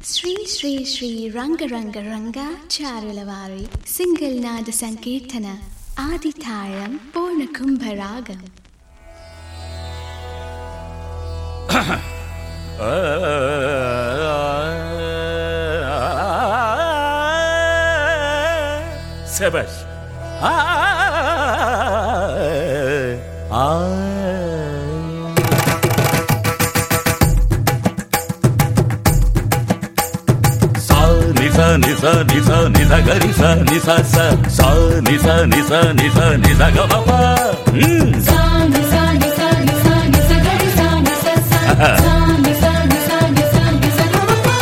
శ్రీ శ్రీ శ్రీ రంగ రంగ రంగ చారులవారి సింగిల్ నాద సంకీర్తన ఆదితాళం పూర్ణ కుంభరాగం. శభాష్. నిస నిస నిస గరి స నిస స స నిస నిస నిస నిస గ మ ప స నిస నిస నిస నిస గరి స నిస స స నిస నిస నిస నిస గ మ ప.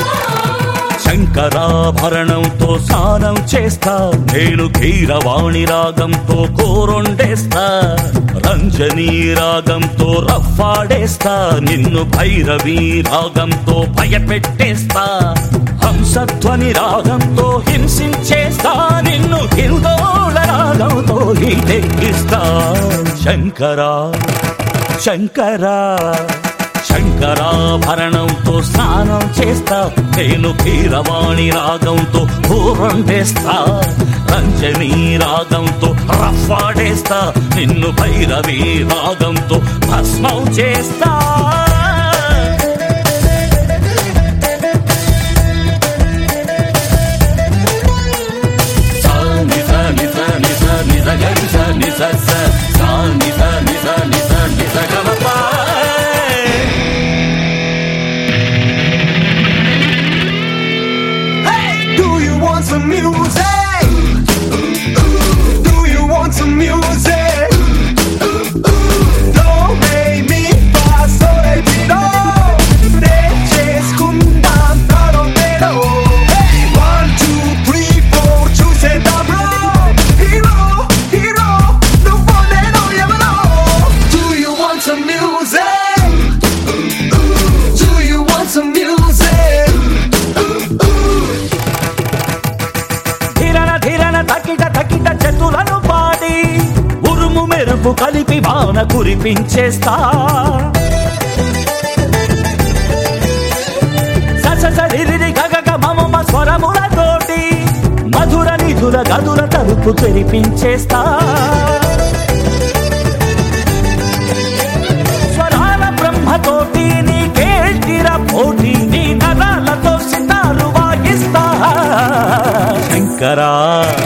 శంకరాభరణంతో స్నానం చేస్తా, నేను కీరవాణి రాగంతో కోరొండేస్తా, రంజనీ రాగంతో రఫ్ఫాడేస్తా, నిన్ను భైరవీ రాగంతో భయపెట్టేస్తా, హంసధ్వని రాగంతో హింసించేస్తా, నిన్ను హిందోళ రాగంతో హీటెక్కిస్తా. శంకరా శంకరా శంకరాభరణంతో స్నానం చేస్తా, నేను కీరవాణి రాగంతో పూర్వండేస్తా, రంజనీ రాగంతో రఫ్ఫాడేస్తా, నిన్ను భైరవీ రాగంతో భస్మం చేస్తా. Do you want some music? Do you want some music? Don't make me pass away below. 내 చేసుకుందాం తరమేలో. 1 2 3 4 చూసేద్దాం hero hero నువ్వనే ఎవరో. Do you want some music? Do you want some music? ధీరన ధీరన తకిట తకిట చతులను పాడి, ఉరుము మెరుపు కలిపి వాన కురిపించేస్తా, ససరిరి గగగ మమ స్వరములతోటి మధుర నిధుల గదుల తలుపు తెరిపించేస్తా, స్వరాల బ్రహ్మతోటి నీ కేల్టిర పోటీ, నీ నరాలతో సితారు వాయిస్తా. శంకరా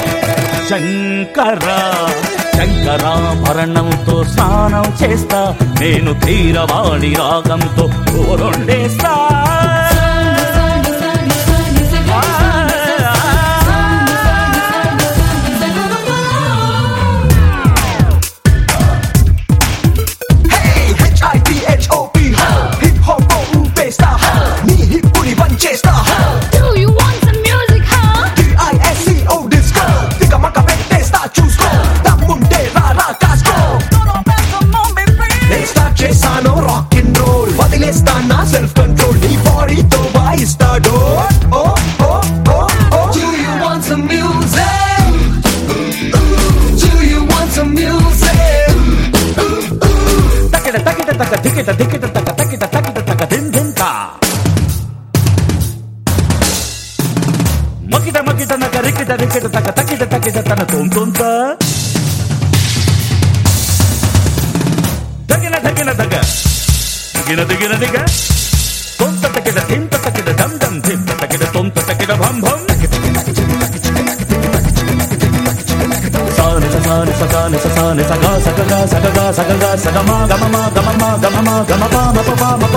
శంకరా శంకరాభరణంతో స్నానం చేస్తా, నేను కీరవాణి రాగంతో కోరొండేస్తా. HIPHOP hip hop ఊపేస్తా, నీ హిప్పుని పంచేస్తా. Do you want some music, huh? DISCO disco తికమక పెట్టేస్తా, చూసుకో దమ్ముంటే రారా కాస్కో. నేను స్టార్ట్ చేశాను రాక్ అండ్ రోల్, వదిలేస్తా నా సెల్ఫ్ కంట్రోల్, నీ బాడీతో వాయిస్తాడు. ఓ ఓ ఓ ఓ. Do you want some music? Do you want some music? తకిట తకిట తక దికిట దికిట తక తకిట తకిట తక దిందింత మకిట మకిట నక రికిట రికిట తక తకిట తకిట తన తొంతొంత దగిన దగిన దగ దిగిన దిగిన దిగ తొంత తకిట తింత తకిట దమ్ దమ్ తింత తకిట తొంత తకిట భం భం సాని ససాని ససాని ససాని సగా సగగా సగగా సగగా సగమా గమమా గమమా గమమా గమపా మపపా